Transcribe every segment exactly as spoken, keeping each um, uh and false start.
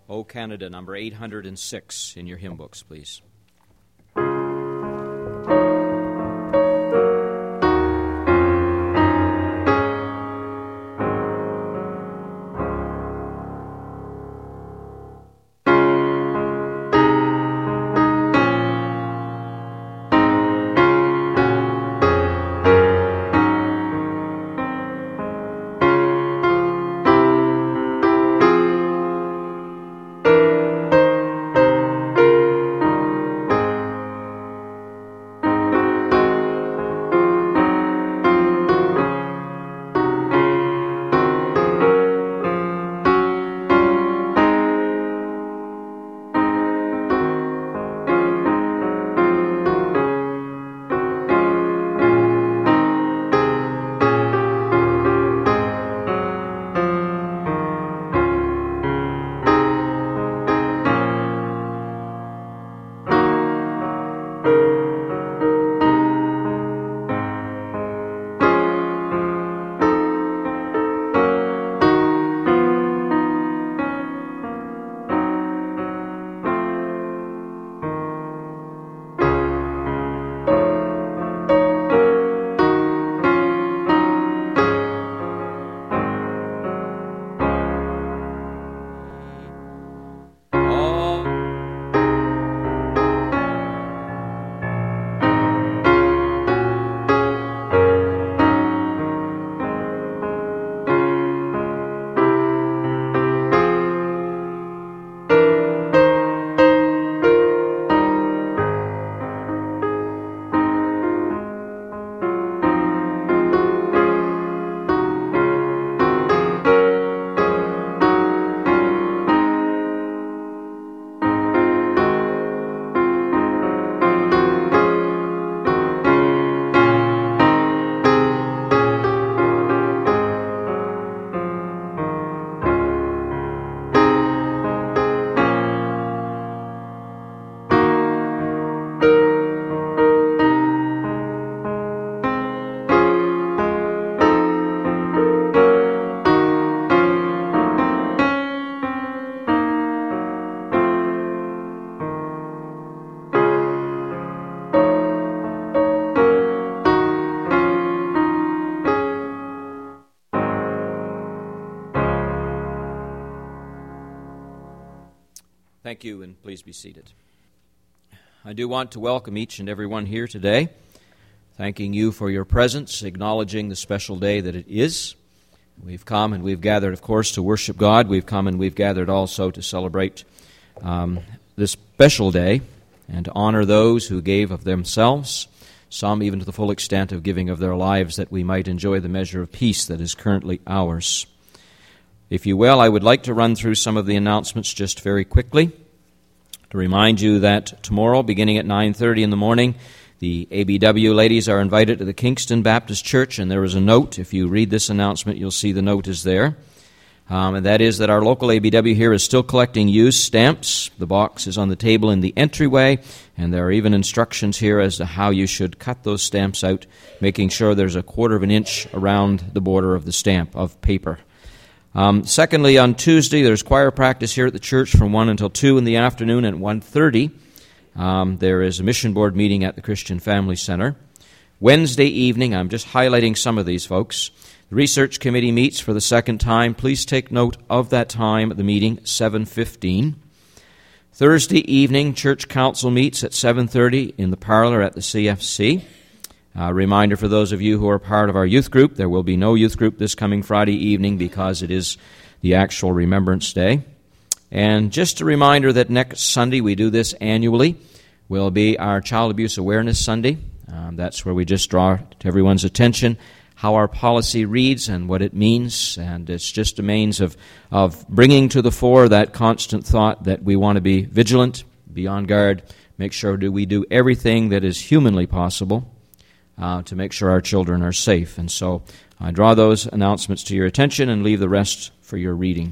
O Canada, number eight hundred six in your hymn books, please. Thank you, and please be seated. I do want to welcome each and every one here today, thanking you for your presence, acknowledging the special day that it is. We've come and we've gathered, of course, to worship God. We've come and we've gathered also to celebrate um, this special day and to honor those who gave of themselves, some even to the full extent of giving of their lives, that we might enjoy the measure of peace that is currently ours. If you will, I would like to run through some of the announcements just very quickly to remind you that tomorrow, beginning at nine thirty in the morning, the A B W ladies are invited to the Kingston Baptist Church, and there is a note. If you read this announcement, you'll see the note is there. Um, and that is that our local A B W here is still collecting used stamps. The box is on the table in the entryway, and there are even instructions here as to how you should cut those stamps out, making sure there's a quarter of an inch around the border of the stamp of paper. Um, secondly, on Tuesday, there's choir practice here at the church from one until two in the afternoon, and at one thirty. Um, there is a mission board meeting at the Christian Family Center. Wednesday evening, I'm just highlighting some of these folks. The research committee meets for the second time. Please take note of that time at the meeting, seven fifteen. Thursday evening, church council meets at seven thirty in the parlor at the C F C. A reminder for those of you who are part of our youth group, there will be no youth group this coming Friday evening because it is the actual Remembrance Day. And just a reminder that next Sunday, we do this annually, will be our Child Abuse Awareness Sunday. Um, that's where we just draw to everyone's attention how our policy reads and what it means. And it's just a means of, of bringing to the fore that constant thought that we want to be vigilant, be on guard, make sure do we do everything that is humanly possible Uh, to make sure our children are safe. And so I draw those announcements to your attention and leave the rest for your reading.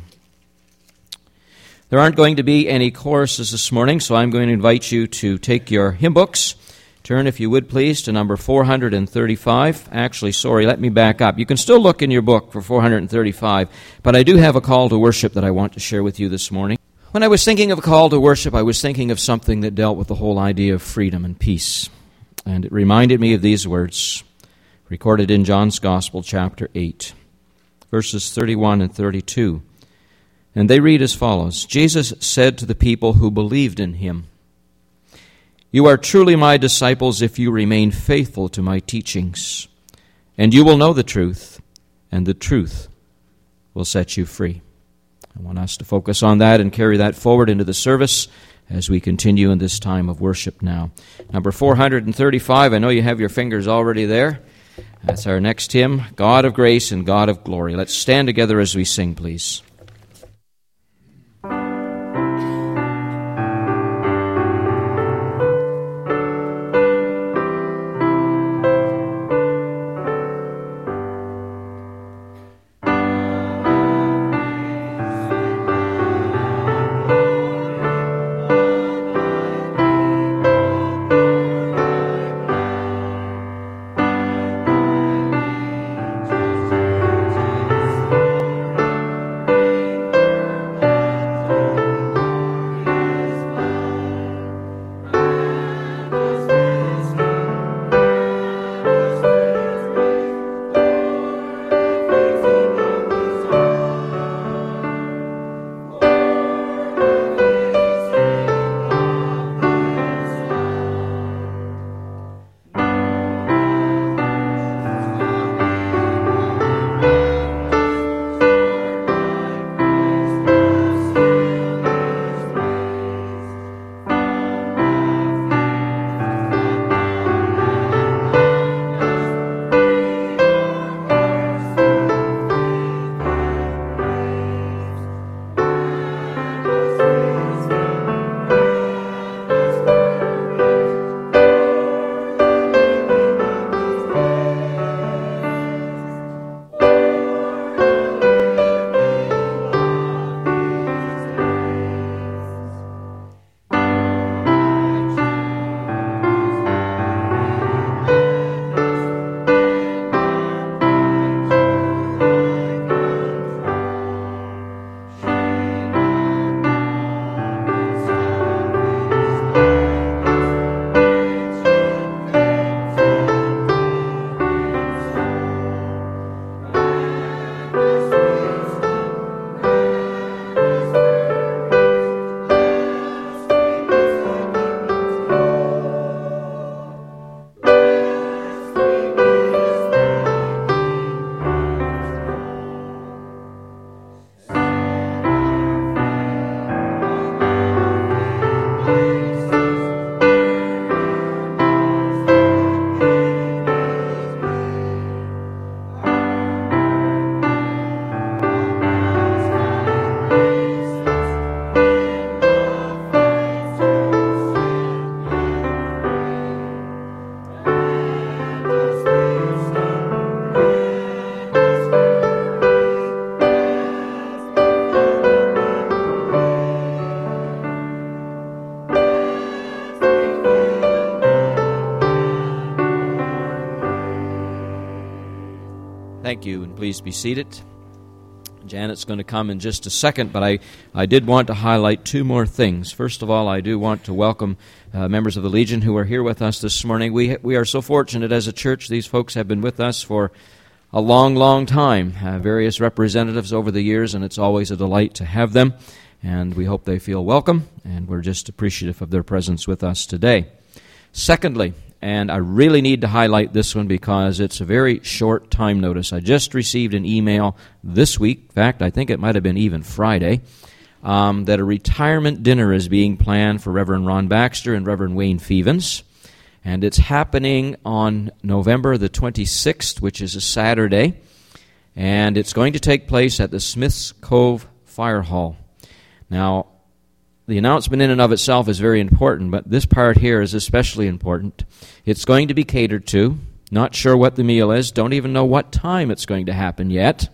There aren't going to be any choruses this morning, so I'm going to invite you to take your hymn books. Turn, if you would please, to number four hundred thirty-five. Actually, sorry, let me back up. You can still look in your book for four hundred thirty-five, but I do have a call to worship that I want to share with you this morning. When I was thinking of a call to worship, I was thinking of something that dealt with the whole idea of freedom and peace. And it reminded me of these words, recorded in John's Gospel, chapter eight, verses thirty-one and thirty-two. And they read as follows. Jesus said to the people who believed in him, "You are truly my disciples if you remain faithful to my teachings, and you will know the truth, and the truth will set you free." I want us to focus on that and carry that forward into the service as we continue in this time of worship now. Number four hundred thirty-five, I know you have your fingers already there. That's our next hymn, God of Grace and God of Glory. Let's stand together as we sing, please. Thank you, and please be seated. Janet's going to come in just a second, but I, I did want to highlight two more things. First of all, I do want to welcome uh, members of the Legion who are here with us this morning. We we are so fortunate as a church. These folks have been with us for a long, long time, uh, various representatives over the years, and it's always a delight to have them. And we hope they feel welcome, and we're just appreciative of their presence with us today. Secondly, and I really need to highlight this one because it's a very short time notice. I just received an email this week, in fact, I think it might have been even Friday, um, that a retirement dinner is being planned for Reverend Ron Baxter and Reverend Wayne Fevens. And it's happening on November the twenty-sixth, which is a Saturday. And it's going to take place at the Smiths Cove Fire Hall. Now, the announcement in and of itself is very important, but this part here is especially important. It's going to be catered to. Not sure what the meal is. Don't even know what time it's going to happen yet.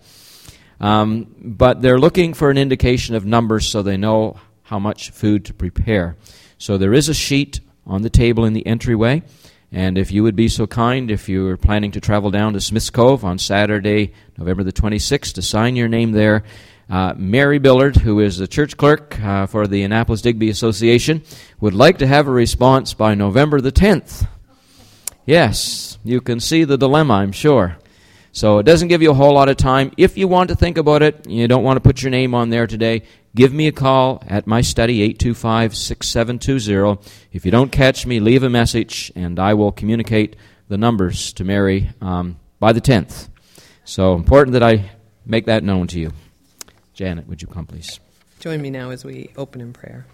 Um, but they're looking for an indication of numbers so they know how much food to prepare. So there is a sheet on the table in the entryway. And if you would be so kind, if you are planning to travel down to Smiths Cove on Saturday, November the twenty-sixth, to sign your name there, Uh, Mary Billard, who is the church clerk uh, for the Annapolis-Digby Association, would like to have a response by November the tenth. Yes, you can see the dilemma, I'm sure. So it doesn't give you a whole lot of time. If you want to think about it, you don't want to put your name on there today, give me a call at my study, eight two five, six seven two zero. If you don't catch me, leave a message, and I will communicate the numbers to Mary um, by the tenth. So important that I make that known to you. Janet, would you come, please? Join me now as we open in prayer.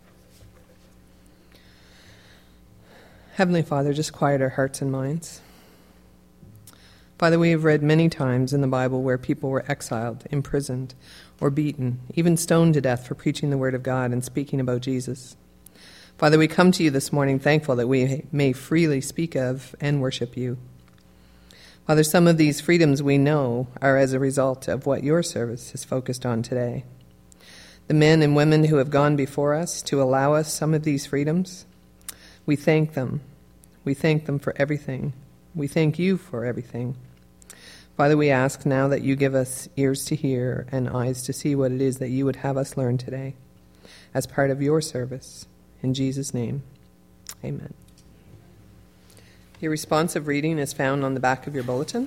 Heavenly Father, just quiet our hearts and minds. Father, we have read many times in the Bible where people were exiled, imprisoned, or beaten, even stoned to death for preaching the Word of God and speaking about Jesus. Father, we come to you this morning thankful that we may freely speak of and worship you. Father, some of these freedoms we know are as a result of what your service is focused on today. The men and women who have gone before us to allow us some of these freedoms, we thank them. We thank them for everything. We thank you for everything. Father, we ask now that you give us ears to hear and eyes to see what it is that you would have us learn today as part of your service. In Jesus' name, amen. Your responsive reading is found on the back of your bulletin,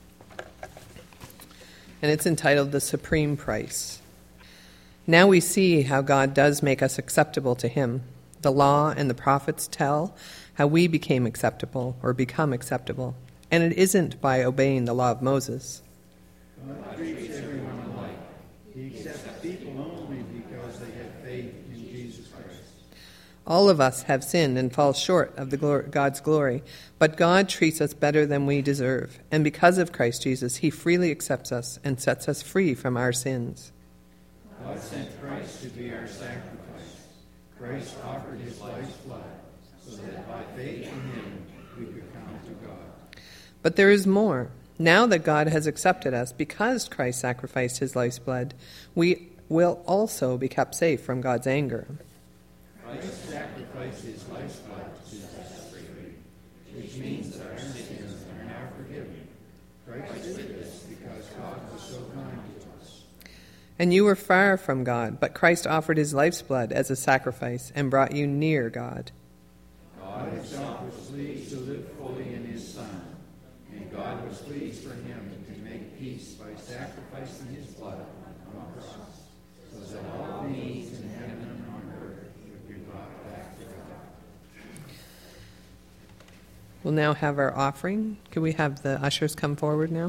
and it's entitled The Supreme Price. Now we see how God does make us acceptable to him. The law and the prophets tell how we became acceptable or become acceptable, and it isn't by obeying the law of Moses. God treats everyone alike. He accepts people only because they have faith in Jesus Christ. All of us have sinned and fall short of the glory, God's glory, but God treats us better than we deserve, and because of Christ Jesus, he freely accepts us and sets us free from our sins. God sent Christ to be our sacrifice. Christ offered his life's blood so that by faith in him we could come to God. But there is more. Now that God has accepted us because Christ sacrificed his life's blood, we will also be kept safe from God's anger. Christ sacrificed his life's blood to set us free, which means that our sins are now forgiven. Christ did this because God was so kind to us. And you were far from God, but Christ offered his life's blood as a sacrifice and brought you near God. God himself was pleased to live fully in his Son, and God was pleased for him to make peace by sacrificing his blood on the cross, so that all beings in heaven and on earth would be brought back to God. We'll now have our offering. Could we have the ushers come forward now?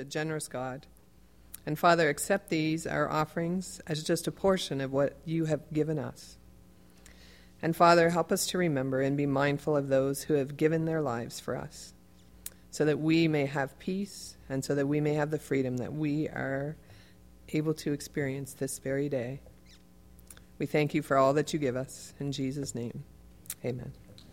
a generous God. And Father, accept these, our offerings, as just a portion of what you have given us. And Father, help us to remember and be mindful of those who have given their lives for us, so that we may have peace and so that we may have the freedom that we are able to experience this very day. We thank you for all that you give us. In Jesus' name, amen.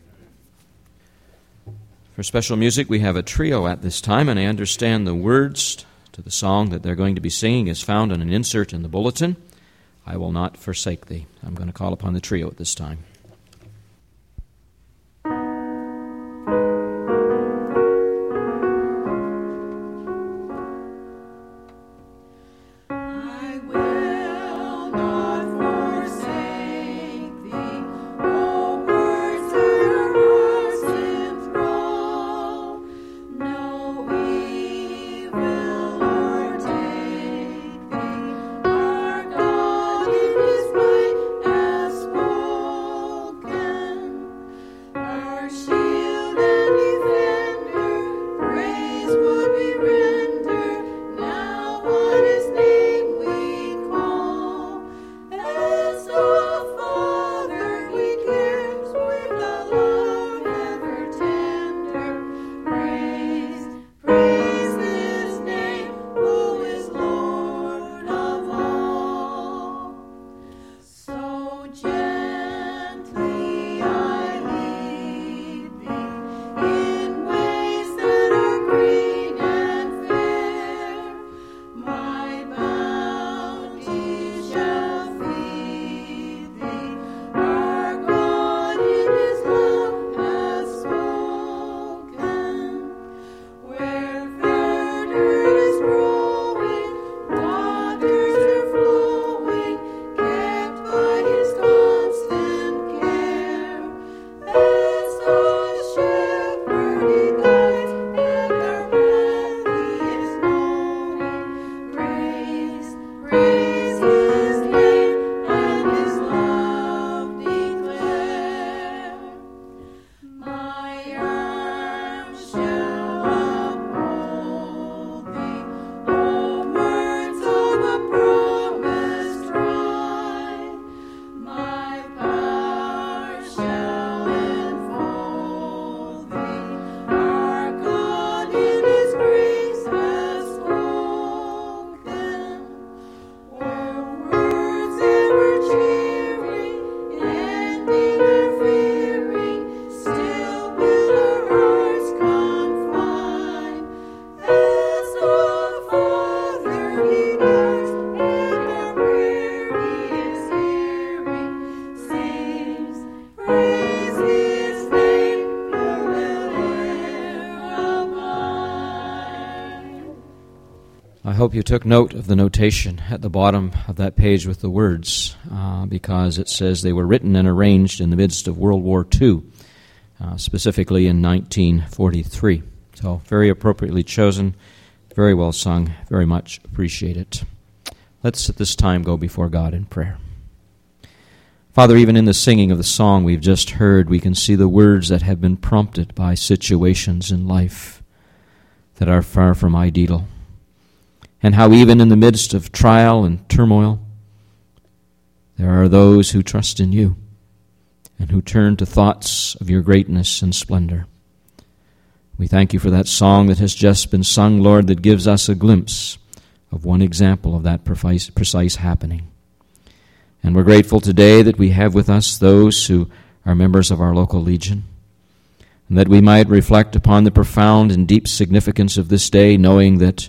For special music, we have a trio at this time, and I understand the words to the song that they're going to be singing is found on an insert in the bulletin. I will not forsake thee. I'm going to call upon the trio at this time. I hope you took note of the notation at the bottom of that page with the words, uh, because it says they were written and arranged in the midst of World War Two, uh, specifically in nineteen forty-three. So very appropriately chosen, very well sung, very much appreciate it. Let's at this time go before God in prayer. Father, even in the singing of the song we've just heard, we can see the words that have been prompted by situations in life that are far from ideal. And how even in the midst of trial and turmoil, there are those who trust in you and who turn to thoughts of your greatness and splendor. We thank you for that song that has just been sung, Lord, that gives us a glimpse of one example of that precise, precise happening. And we're grateful today that we have with us those who are members of our local Legion, and that we might reflect upon the profound and deep significance of this day, knowing that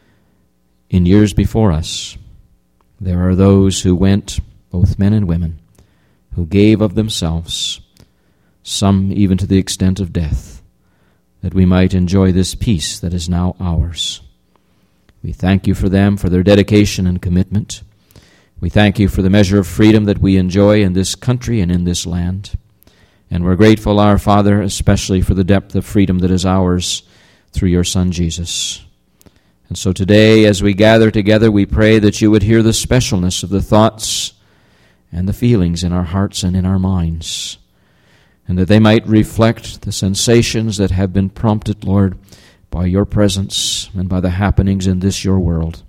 in years before us, there are those who went, both men and women, who gave of themselves, some even to the extent of death, that we might enjoy this peace that is now ours. We thank you for them, for their dedication and commitment. We thank you for the measure of freedom that we enjoy in this country and in this land. And we're grateful, our Father, especially for the depth of freedom that is ours through your Son, Jesus. And so today, as we gather together, we pray that you would hear the specialness of the thoughts and the feelings in our hearts and in our minds, and that they might reflect the sensations that have been prompted, Lord, by your presence and by the happenings in this your world.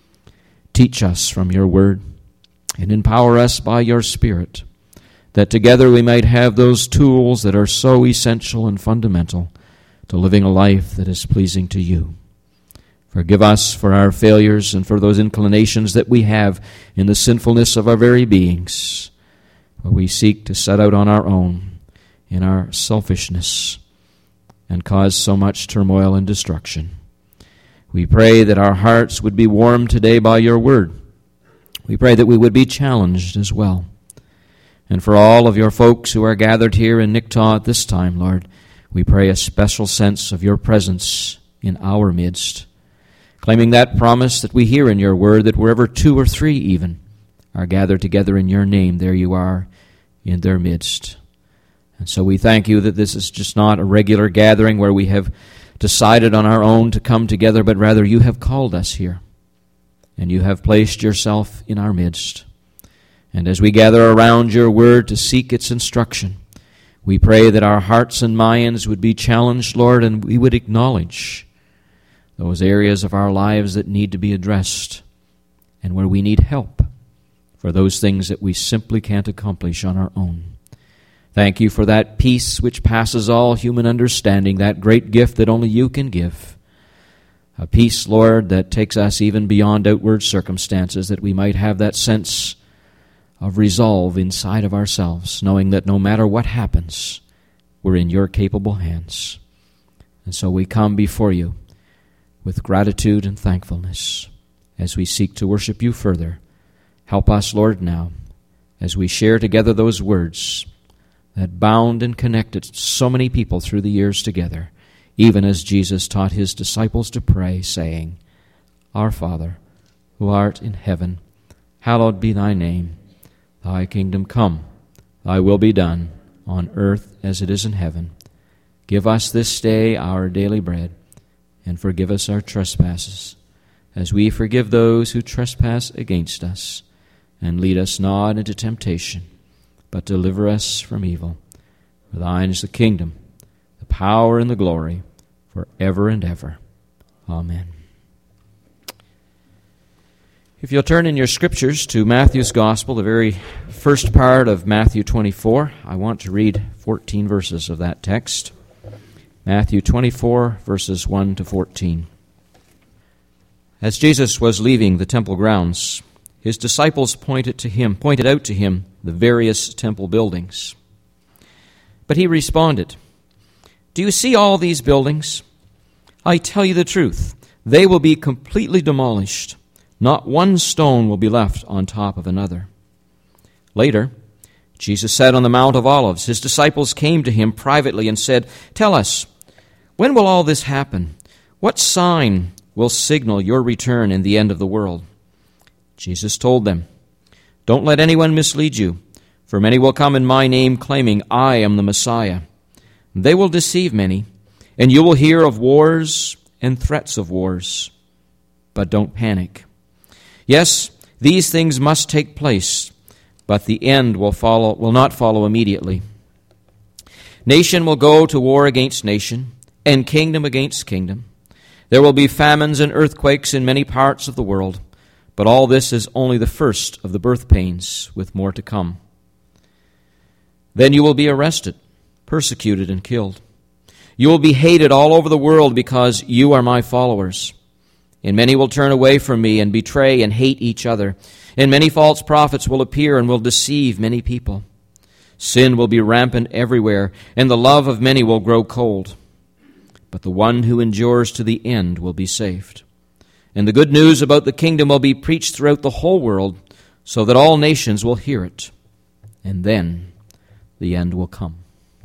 Teach us from your word and empower us by your Spirit, that together we might have those tools that are so essential and fundamental to living a life that is pleasing to you. Forgive us for our failures and for those inclinations that we have in the sinfulness of our very beings, where we seek to set out on our own in our selfishness and cause so much turmoil and destruction. We pray that our hearts would be warmed today by your word. We pray that we would be challenged as well. And for all of your folks who are gathered here in Nicktaw at this time, Lord, we pray a special sense of your presence in our midst, claiming that promise that we hear in your word, that wherever two or three even are gathered together in your name, there you are in their midst. And so we thank you that this is just not a regular gathering where we have decided on our own to come together, but rather you have called us here, and you have placed yourself in our midst. And as we gather around your word to seek its instruction, we pray that our hearts and minds would be challenged, Lord, and we would acknowledge those areas of our lives that need to be addressed and where we need help for those things that we simply can't accomplish on our own. Thank you for that peace which passes all human understanding, that great gift that only you can give. A peace, Lord, that takes us even beyond outward circumstances, that we might have that sense of resolve inside of ourselves, knowing that no matter what happens, we're in your capable hands. And so we come before you with gratitude and thankfulness as we seek to worship you further. Help us, Lord, now, as we share together those words that bound and connected so many people through the years together, even as Jesus taught his disciples to pray, saying, Our Father, who art in heaven, hallowed be thy name. Thy kingdom come, thy will be done, on earth as it is in heaven. Give us this day our daily bread, and forgive us our trespasses, as we forgive those who trespass against us. And lead us not into temptation, but deliver us from evil. For thine is the kingdom, the power, and the glory, forever and ever. Amen. If you'll turn in your scriptures to Matthew's Gospel, the very first part of Matthew twenty-four, I want to read fourteen verses of that text. Matthew twenty-four, verses one to fourteen. As Jesus was leaving the temple grounds, his disciples pointed to him, pointed out to him the various temple buildings. But he responded, Do you see all these buildings? I tell you the truth, they will be completely demolished. Not one stone will be left on top of another. Later, Jesus sat on the Mount of Olives. His disciples came to him privately and said, Tell us, when will all this happen? What sign will signal your return in the end of the world? Jesus told them, Don't let anyone mislead you, for many will come in my name claiming I am the Messiah. They will deceive many, and you will hear of wars and threats of wars. But don't panic. Yes, these things must take place, but the end will follow will not follow immediately. Nation will go to war against nation, and kingdom against kingdom. There will be famines and earthquakes in many parts of the world, but all this is only the first of the birth pains, with more to come. Then you will be arrested, persecuted, and killed. You will be hated all over the world because you are my followers. And many will turn away from me and betray and hate each other. And many false prophets will appear and will deceive many people. Sin will be rampant everywhere, and the love of many will grow cold. But the one who endures to the end will be saved. And the good news about the kingdom will be preached throughout the whole world, so that all nations will hear it. And then the end will come.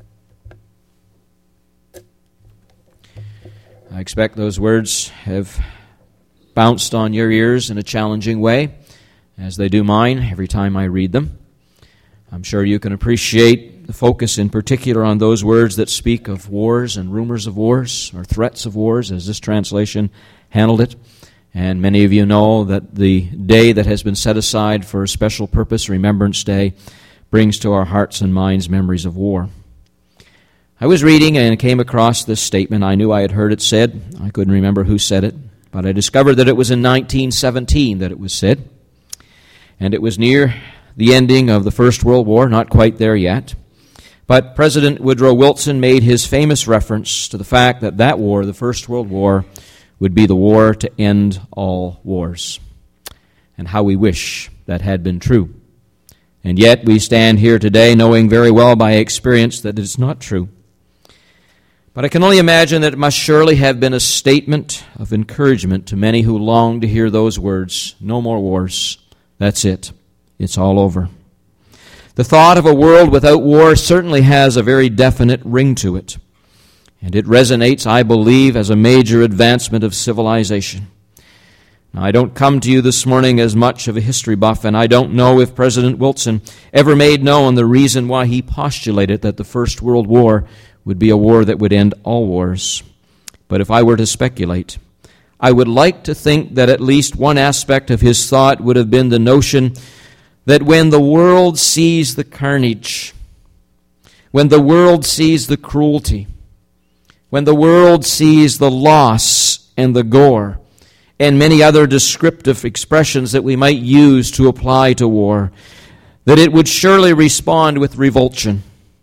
I expect those words have bounced on your ears in a challenging way, as they do mine every time I read them. I'm sure you can appreciate the focus in particular on those words that speak of wars and rumors of wars, or threats of wars, as this translation handled it. And many of you know that the day that has been set aside for a special purpose, Remembrance Day, brings to our hearts and minds memories of war. I was reading and came across this statement. I knew I had heard it said. I couldn't remember who said it, but I discovered that it was in nineteen seventeen that it was said. And it was near the ending of the First World War, not quite there yet. But President Woodrow Wilson made his famous reference to the fact that that war, the First World War, would be the war to end all wars. And how we wish that had been true. And yet we stand here today knowing very well by experience that it is not true. But I can only imagine that it must surely have been a statement of encouragement to many who long to hear those words, no more wars. That's it. It's all over. The thought of a world without war certainly has a very definite ring to it. And it resonates, I believe, as a major advancement of civilization. Now, I don't come to you this morning as much of a history buff, and I don't know if President Wilson ever made known the reason why he postulated that the First World War would be a war that would end all wars. But if I were to speculate, I would like to think that at least one aspect of his thought would have been the notion that when the world sees the carnage, when the world sees the cruelty, when the world sees the loss and the gore, and many other descriptive expressions that we might use to apply to war, that it would surely respond with revulsion.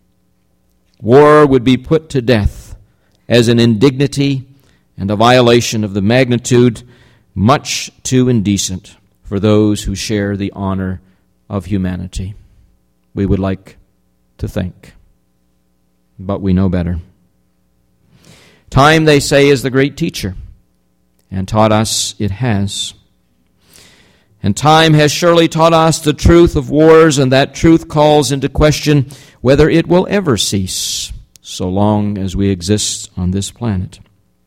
War would be put to death as an indignity and a violation of the magnitude much too indecent for those who share the honor of humanity. We would like to think, but we know better. Time, they say, is the great teacher, and taught us it has. And time has surely taught us the truth of wars, and that truth calls into question whether it will ever cease, so long as we exist on this planet.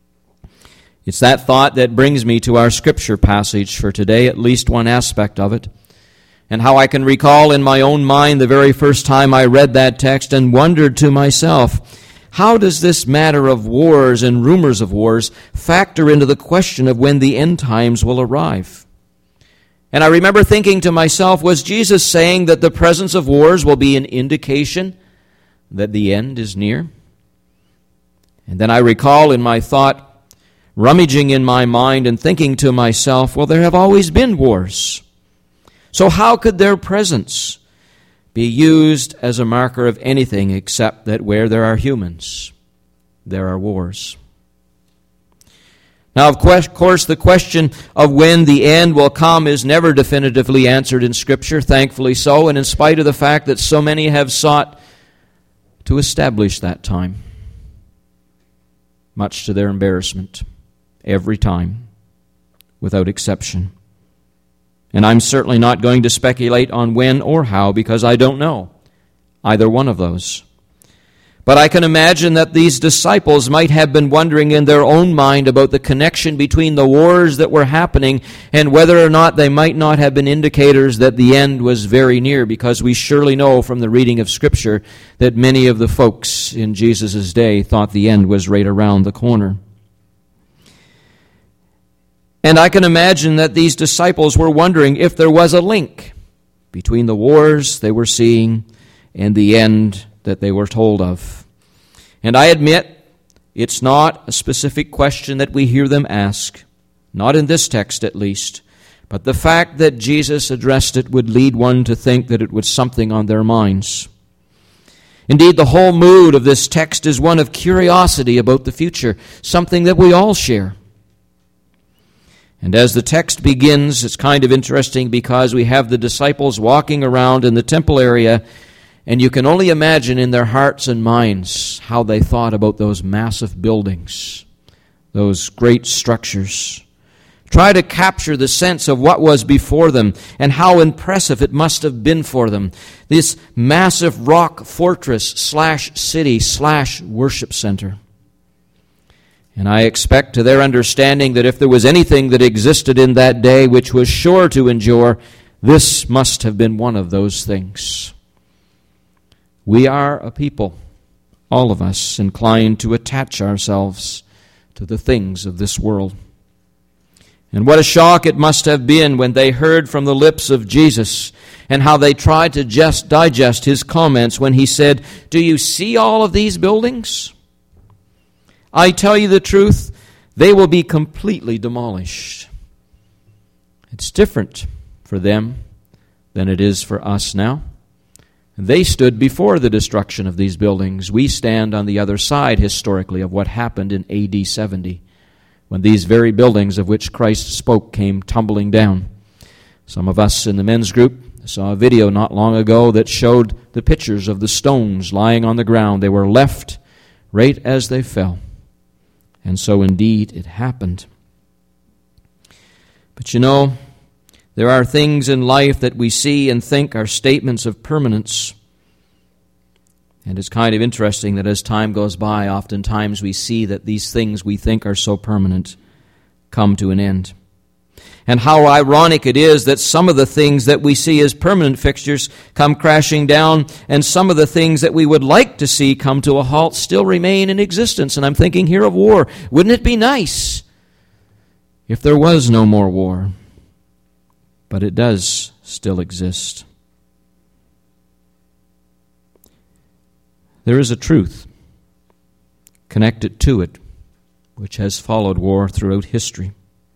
It's that thought that brings me to our scripture passage for today, at least one aspect of it, and how I can recall in my own mind the very first time I read that text and wondered to myself, how does this matter of wars and rumors of wars factor into the question of when the end times will arrive? And I remember thinking to myself, was Jesus saying that the presence of wars will be an indication that the end is near? And then I recall in my thought, rummaging in my mind and thinking to myself, well, there have always been wars. So how could their presence be used as a marker of anything except that where there are humans, there are wars? Now, of course, the question of when the end will come is never definitively answered in Scripture, thankfully so, and in spite of the fact that so many have sought to establish that time, much to their embarrassment, every time, without exception. And I'm certainly not going to speculate on when or how, because I don't know either one of those. But I can imagine that these disciples might have been wondering in their own mind about the connection between the wars that were happening and whether or not they might not have been indicators that the end was very near, because we surely know from the reading of Scripture that many of the folks in Jesus' day thought the end was right around the corner. And I can imagine that these disciples were wondering if there was a link between the wars they were seeing and the end that they were told of. And I admit, it's not a specific question that we hear them ask, not in this text at least, but the fact that Jesus addressed it would lead one to think that it was something on their minds. Indeed, the whole mood of this text is one of curiosity about the future, something that we all share. And as the text begins, it's kind of interesting because we have the disciples walking around in the temple area, and you can only imagine in their hearts and minds how they thought about those massive buildings, those great structures. Try to capture the sense of what was before them and how impressive it must have been for them. This massive rock fortress slash city slash worship center. And I expect to their understanding that if there was anything that existed in that day which was sure to endure, this must have been one of those things. We are a people, all of us, inclined to attach ourselves to the things of this world. And what a shock it must have been when they heard from the lips of Jesus, and how they tried to just digest his comments when he said, "Do you see all of these buildings? I tell you the truth, they will be completely demolished." It's different for them than it is for us now. They stood before the destruction of these buildings. We stand on the other side, historically, of what happened in A D seventy, when these very buildings of which Christ spoke came tumbling down. Some of us in the men's group saw a video not long ago that showed the pictures of the stones lying on the ground. They were left right as they fell. And so indeed it happened. But you know, there are things in life that we see and think are statements of permanence. And it's kind of interesting that as time goes by, oftentimes we see that these things we think are so permanent come to an end. And how ironic it is that some of the things that we see as permanent fixtures come crashing down, and some of the things that we would like to see come to a halt still remain in existence. And I'm thinking here of war. Wouldn't it be nice if there was no more war? But it does still exist. There is a truth connected to it which has followed war throughout history.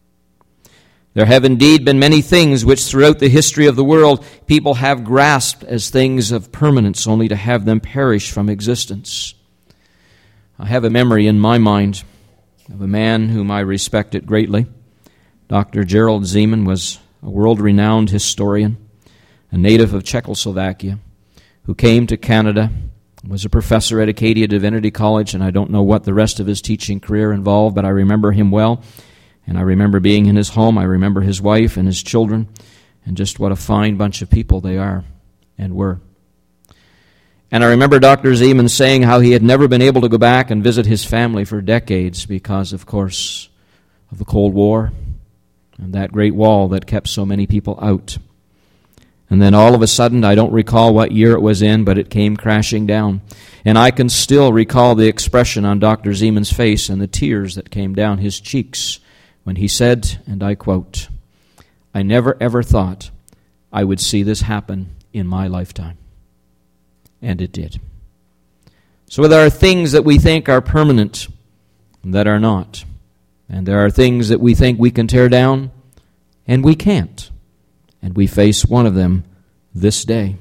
There have indeed been many things which throughout the history of the world people have grasped as things of permanence, only to have them perish from existence. I have a memory in my mind of a man whom I respected greatly. Doctor Gerald Zeman was a world-renowned historian, a native of Czechoslovakia, who came to Canada, was a professor at Acadia Divinity College, and I don't know what the rest of his teaching career involved, but I remember him well. And I remember being in his home. I remember his wife and his children, and just what a fine bunch of people they are and were. And I remember Doctor Zeman saying how he had never been able to go back and visit his family for decades because, of course, of the Cold War and that great wall that kept so many people out. And then all of a sudden, I don't recall what year it was in, but it came crashing down. And I can still recall the expression on Doctor Zeman's face and the tears that came down his cheeks when he said, and I quote, "I never ever thought I would see this happen in my lifetime." And it did. So there are things that we think are permanent that are not. And there are things that we think we can tear down, and we can't. And we face one of them this day.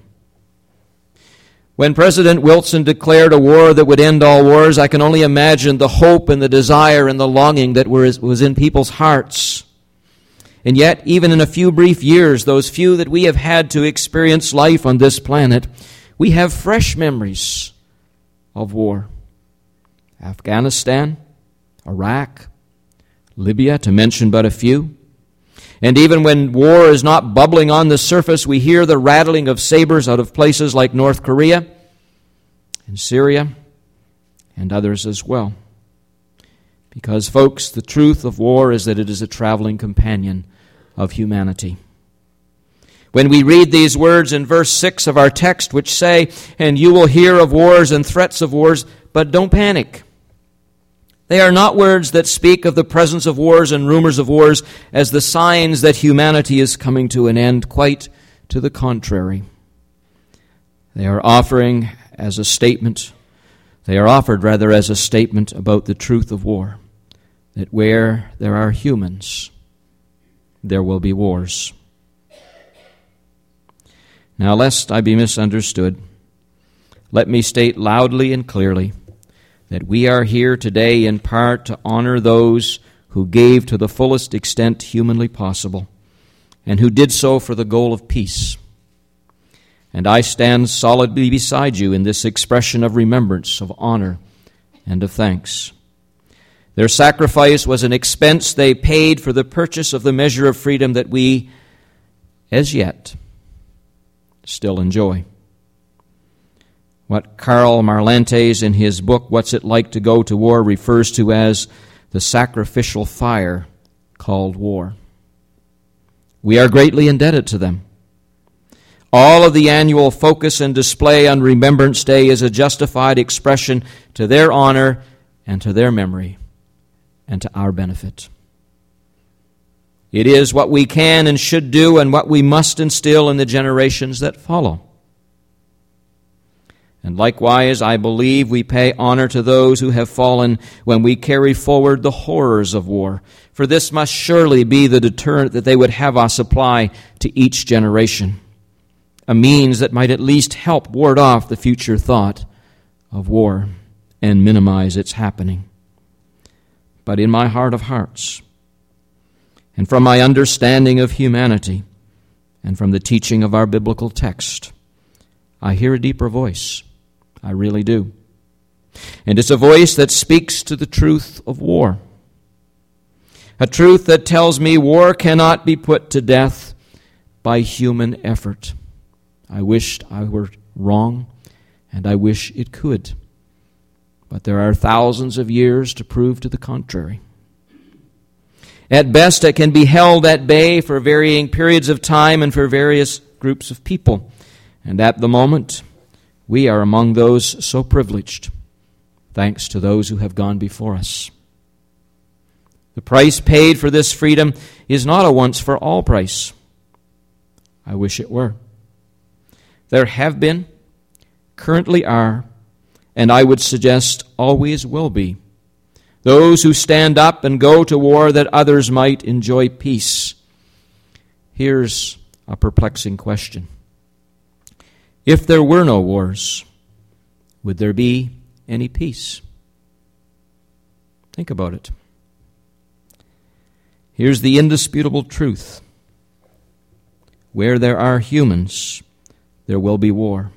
When President Wilson declared a war that would end all wars, I can only imagine the hope and the desire and the longing that was in people's hearts. And yet, even in a few brief years, those few that we have had to experience life on this planet, we have fresh memories of war. Afghanistan, Iraq, Libya, to mention but a few. And even when war is not bubbling on the surface, we hear the rattling of sabers out of places like North Korea and Syria and others as well. Because, folks, the truth of war is that it is a traveling companion of humanity. When we read these words in verse six of our text, which say, "And you will hear of wars and threats of wars, but don't panic." They are not words that speak of the presence of wars and rumors of wars as the signs that humanity is coming to an end. Quite to the contrary. They are offering as a statement, they are offered rather as a statement about the truth of war, that where there are humans, there will be wars. Now, lest I be misunderstood, let me state loudly and clearly that we are here today in part to honor those who gave to the fullest extent humanly possible, and who did so for the goal of peace. And I stand solidly beside you in this expression of remembrance, of honor, and of thanks. Their sacrifice was an expense they paid for the purchase of the measure of freedom that we, as yet, still enjoy. What Karl Marlantes in his book, What's It Like to Go to War, refers to as the sacrificial fire called war. We are greatly indebted to them. All of the annual focus and display on Remembrance Day is a justified expression to their honor and to their memory and to our benefit. It is what we can and should do and what we must instill in the generations that follow. And likewise, I believe we pay honor to those who have fallen when we carry forward the horrors of war. For this must surely be the deterrent that they would have us apply to each generation, a means that might at least help ward off the future thought of war and minimize its happening. But in my heart of hearts, and from my understanding of humanity, and from the teaching of our biblical text, I hear a deeper voice. I really do. And it's a voice that speaks to the truth of war. A truth that tells me war cannot be put to death by human effort. I wished I were wrong, and I wish it could. But there are thousands of years to prove to the contrary. At best, it can be held at bay for varying periods of time and for various groups of people. And at the moment, we are among those so privileged, thanks to those who have gone before us. The price paid for this freedom is not a once-for-all price. I wish it were. There have been, currently are, and I would suggest always will be, those who stand up and go to war that others might enjoy peace. Here's a perplexing question. If there were no wars, would there be any peace? Think about it. Here's the indisputable truth. Where there are humans, there will be war.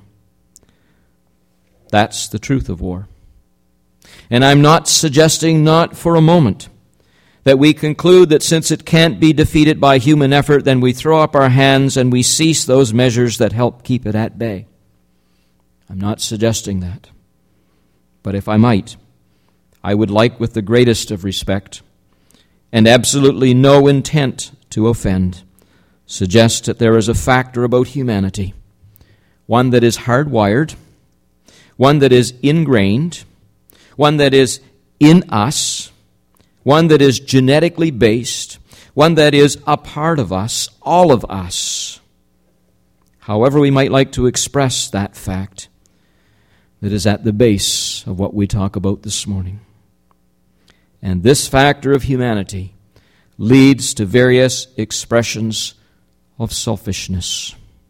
That's the truth of war. And I'm not suggesting, not for a moment, that we conclude that since it can't be defeated by human effort, then we throw up our hands and we cease those measures that help keep it at bay. I'm not suggesting that. But if I might, I would like, with the greatest of respect, and absolutely no intent to offend, suggest that there is a factor about humanity, one that is hardwired, one that is ingrained, one that is in us, one that is genetically based, one that is a part of us, all of us. However we might like to express that fact, that is at the base of what we talk about this morning. And this factor of humanity leads to various expressions of selfishness.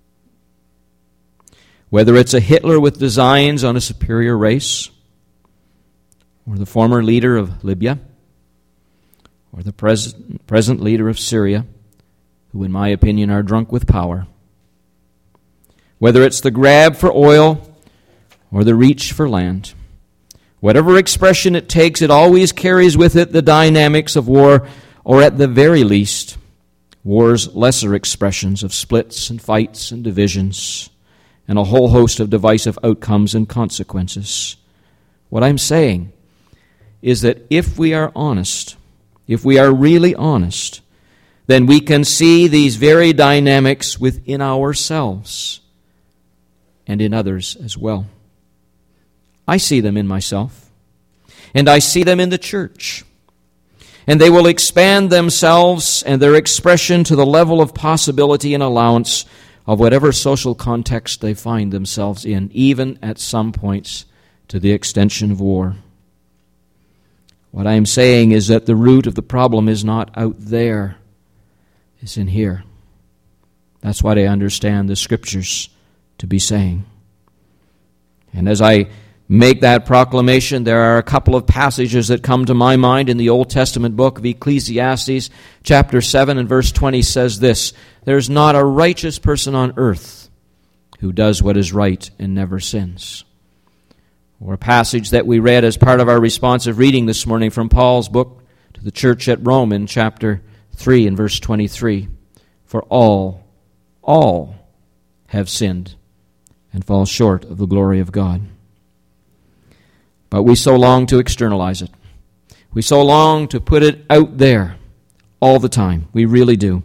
Whether it's a Hitler with designs on a superior race, or the former leader of Libya, or the pres- present leader of Syria, who in my opinion are drunk with power. Whether it's the grab for oil or the reach for land, whatever expression it takes, it always carries with it the dynamics of war, or at the very least, war's lesser expressions of splits and fights and divisions, and a whole host of divisive outcomes and consequences. What I'm saying is that if we are honest, if we are really honest, then we can see these very dynamics within ourselves and in others as well. I see them in myself, and I see them in the church, and they will expand themselves and their expression to the level of possibility and allowance of whatever social context they find themselves in, even at some points to the extension of war. What I am saying is that the root of the problem is not out there, it's in here. That's what I understand the Scriptures to be saying. And as I make that proclamation, there are a couple of passages that come to my mind in the Old Testament book of Ecclesiastes. Chapter seven and verse twenty says this: "There's not a righteous person on earth who does what is right and never sins." Or a passage that we read as part of our responsive reading this morning from Paul's book to the church at Rome in chapter three and verse twenty-three. "For all, all have sinned and fall short of the glory of God." But we so long to externalize it. We so long to put it out there all the time. We really do.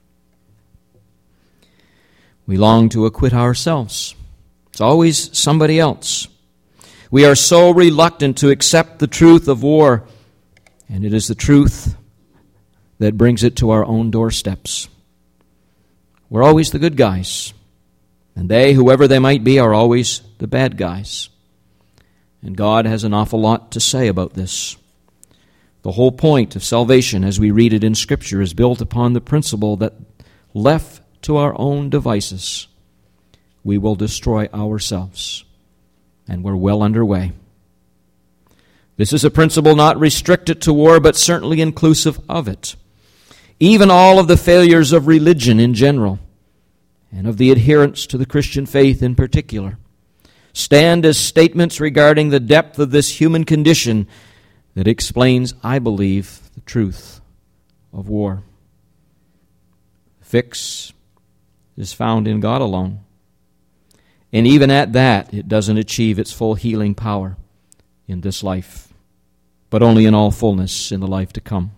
We long to acquit ourselves. It's always somebody else. We are so reluctant to accept the truth of war, and it is the truth that brings it to our own doorsteps. We're always the good guys, and they, whoever they might be, are always the bad guys. And God has an awful lot to say about this. The whole point of salvation, as we read it in Scripture, is built upon the principle that left to our own devices, we will destroy ourselves, and we're well underway. This is a principle not restricted to war, but certainly inclusive of it. Even all of the failures of religion in general, and of the adherents to the Christian faith in particular, stand as statements regarding the depth of this human condition that explains, I believe, the truth of war. Fix is found in God alone. And even at that, it doesn't achieve its full healing power in this life, but only in all fullness in the life to come.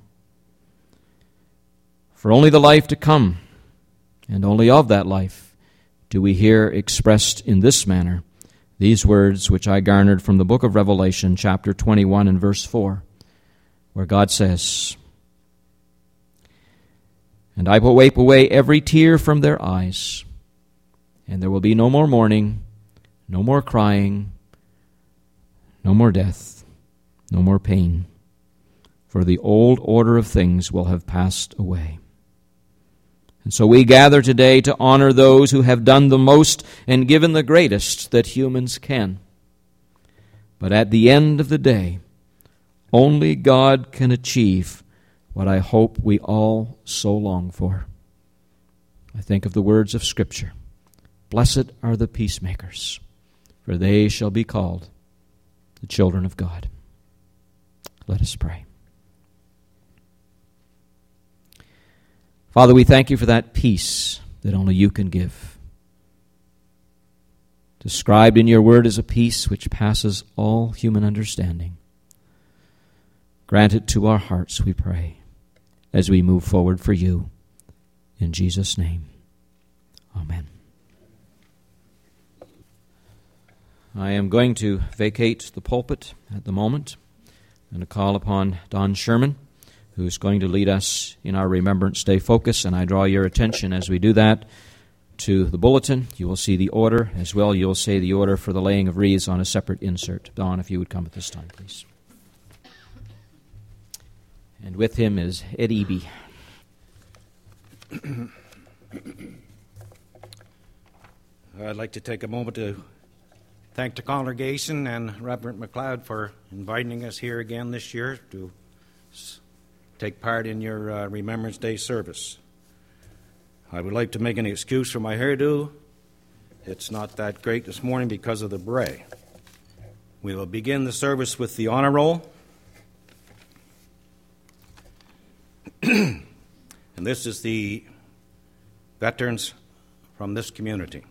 For only the life to come, and only of that life, do we hear expressed in this manner these words which I garnered from the book of Revelation, chapter twenty-one and verse four, where God says, "And I will wipe away every tear from their eyes, and there will be no more mourning, no more crying, no more death, no more pain, for the old order of things will have passed away." And so we gather today to honor those who have done the most and given the greatest that humans can. But at the end of the day, only God can achieve what I hope we all so long for. I think of the words of Scripture, "Blessed are the peacemakers, for they shall be called the children of God." Let us pray. Father, we thank you for that peace that only you can give. Described in your word as a peace which passes all human understanding. Grant it to our hearts, we pray, as we move forward for you. In Jesus' name, amen. I am going to vacate the pulpit at the moment and to call upon Don Sherman, who's going to lead us in our Remembrance Day focus, and I draw your attention as we do that to the bulletin. You will see the order as well. You'll see the order for the laying of wreaths on a separate insert. Don, if you would come at this time, please. And with him is Ed Eby. I'd like to take a moment to thank the congregation and Reverend McLeod for inviting us here again this year to take part in your uh, Remembrance Day service. I would like to make an excuse for my hairdo. It's not that great this morning because of the bray. We will begin the service with the honor roll. And this is the veterans from this community.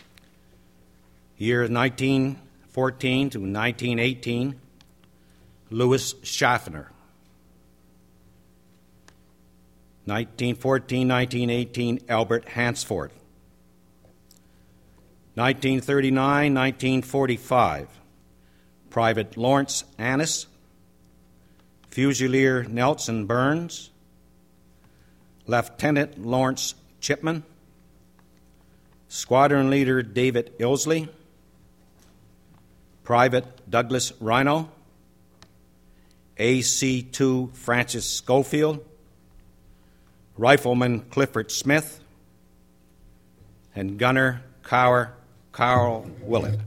Year nineteen fourteen to nineteen eighteen, Louis Schaffner. nineteen fourteen to nineteen eighteen, Albert Hansford. nineteen thirty-nine to nineteen forty-five, Private Lawrence Annis. Fusilier Nelson Burns. Lieutenant Lawrence Chipman. Squadron Leader David Ilsley. Private Douglas Rhino. A C two Francis Schofield. Rifleman Clifford Smith, and Gunner Carl, Carl Willett.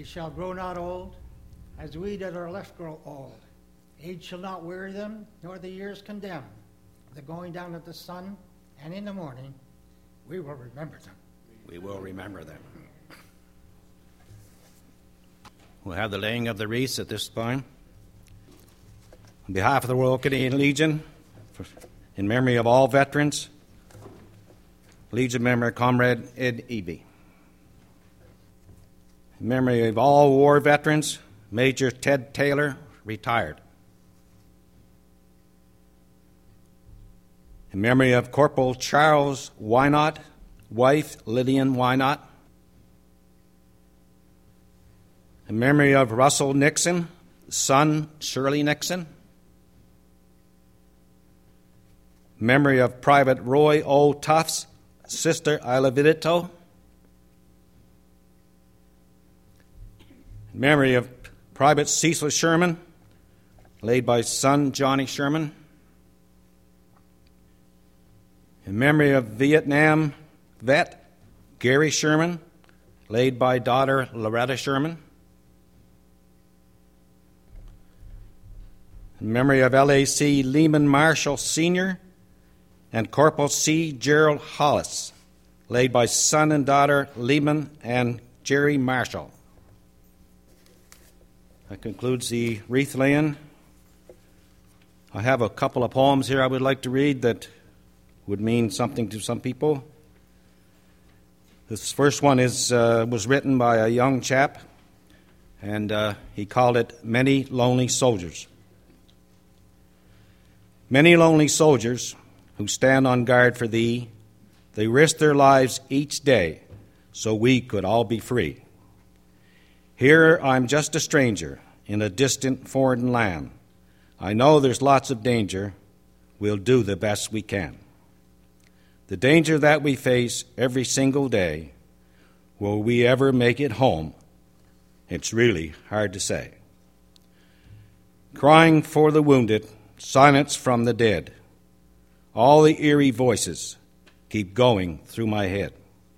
shall grow not old, as we that are left grow old. Age shall not weary them, nor the years condemn. The going down of the sun, and in the morning, we will remember them. We will remember them. We'll have the laying of the wreaths at this time. On behalf of the Royal Canadian Legion, for, in memory of all veterans, Legion member Comrade Ed Eby. In memory of all war veterans, Major Ted Taylor, retired. In memory of Corporal Charles Wynot, wife Lillian Wynot. In memory of Russell Nixon, son Shirley Nixon. In memory of Private Roy O. Tufts, sister Isla Vidito. In memory of Private Cecil Sherman, laid by son Johnny Sherman. In memory of Vietnam vet Gary Sherman, laid by daughter Loretta Sherman. In memory of L A C Lehman Marshall Senior and Corporal C. Gerald Hollis, laid by son and daughter Lehman and Jerry Marshall. That concludes the wreath laying. I have a couple of poems here I would like to read that would mean something to some people. This first one is uh, was written by a young chap, and uh, he called it Many Lonely Soldiers. Many lonely soldiers who stand on guard for thee, they risk their lives each day so we could all be free. Here I'm just a stranger in a distant foreign land. I know there's lots of danger. We'll do the best we can. The danger that we face every single day, will we ever make it home? It's really hard to say. Crying for the wounded, silence from the dead. All the eerie voices keep going through my head.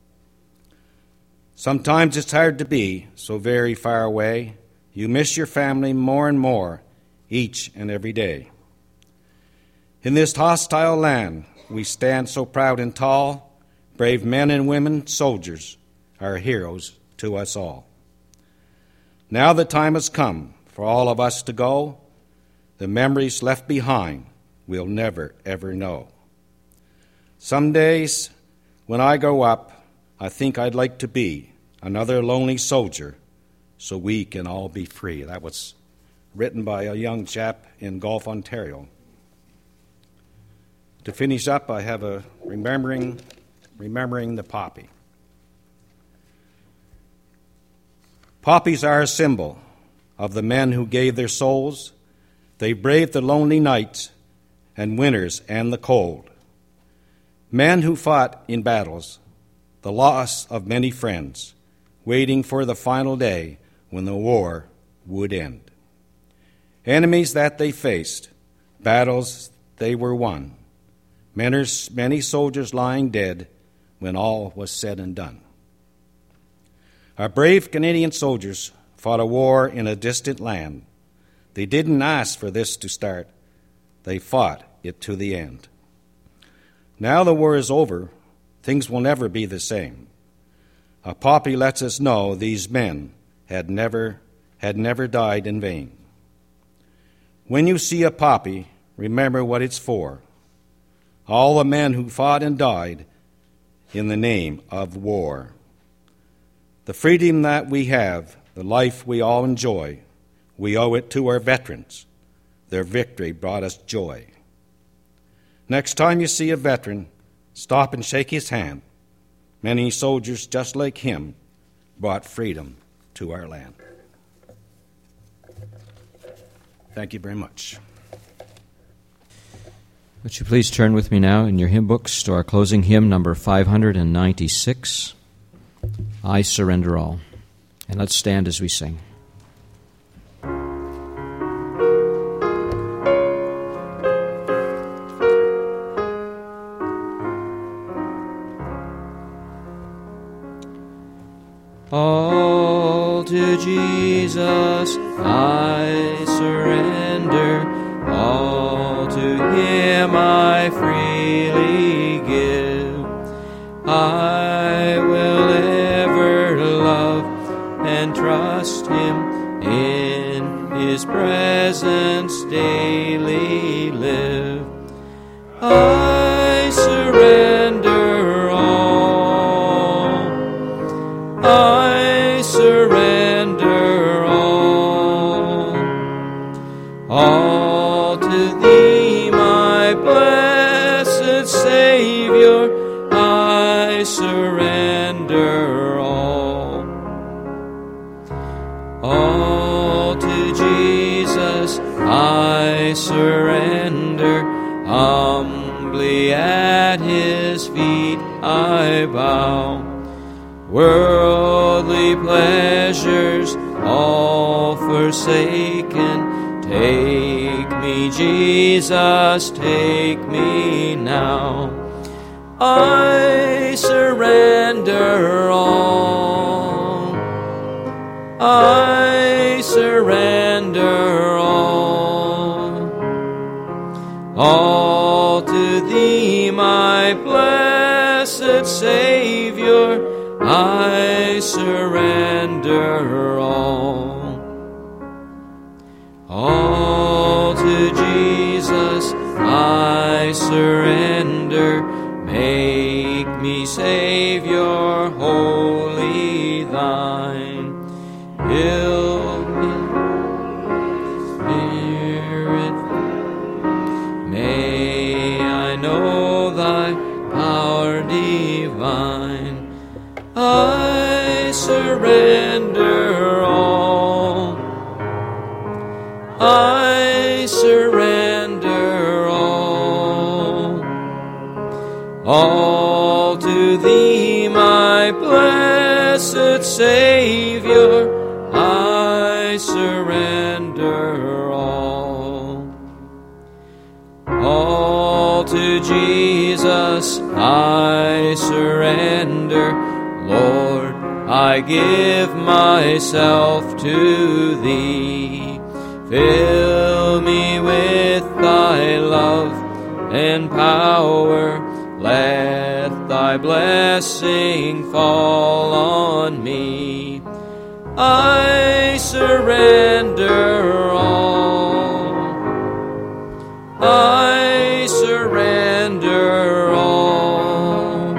Sometimes it's hard to be so very far away. You miss your family more and more each and every day. In this hostile land, we stand so proud and tall. Brave men and women, soldiers, are heroes to us all. Now the time has come for all of us to go. The memories left behind we'll never, ever know. Some days when I grow up, I think I'd like to be another lonely soldier so we can all be free. That was written by a young chap in Gulf, Ontario. To finish up, I have a remembering, remembering the poppy. Poppies are a symbol of the men who gave their souls. They braved the lonely nights and winters and the cold. Men who fought in battles, the loss of many friends, waiting for the final day when the war would end. Enemies that they faced, battles they were won. Many soldiers lying dead when all was said and done. Our brave Canadian soldiers fought a war in a distant land. They didn't ask for this to start. They fought it to the end. Now the war is over. Things will never be the same. A poppy lets us know these men had never, had never died in vain. When you see a poppy, remember what it's for. All the men who fought and died in the name of war. The freedom that we have, the life we all enjoy, we owe it to our veterans. Their victory brought us joy. Next time you see a veteran, stop and shake his hand. Many soldiers just like him brought freedom to our land. Thank you very much. Would you please turn with me now in your hymn books to our closing hymn, number five ninety-six, I Surrender All. And let's stand as we sing. All to Jesus I surrender, all to Him I freely give. I will ever love and trust Him, in His presence daily live. I surrender all, I surrender all, all to Thee, my blessed Savior, I surrender all. All to Jesus I surrender, humbly at His feet I bow. Worldly pleasures all forsaken, take me, Jesus, take me now. I surrender all, I surrender all, all to Thee, my blessed Savior, I surrender all. All to Jesus I surrender, make me, Savior, wholly Thine. Fill me, Spirit, may I know Thy power divine. I surrender all, I surrender all, all to Thee, my blessed Savior, I surrender all. All to Jesus I surrender, Lord, I give myself to Thee. Fill me with Thy love and power, let Thy blessing fall on me. I surrender all, I surrender all,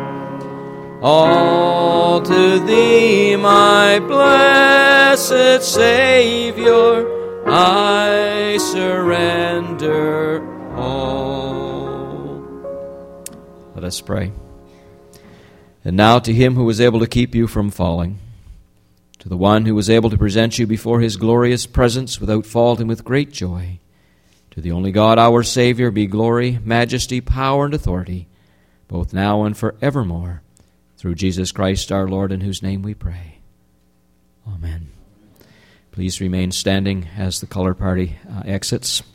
all to Thee, my blessed Savior, I surrender all. Let us pray. And now to Him who was able to keep you from falling, to the One who was able to present you before His glorious presence without fault and with great joy, to the only God, our Savior, be glory, majesty, power, and authority, both now and forevermore, through Jesus Christ our Lord, in whose name we pray. Amen. Please remain standing as the color party uh, exits.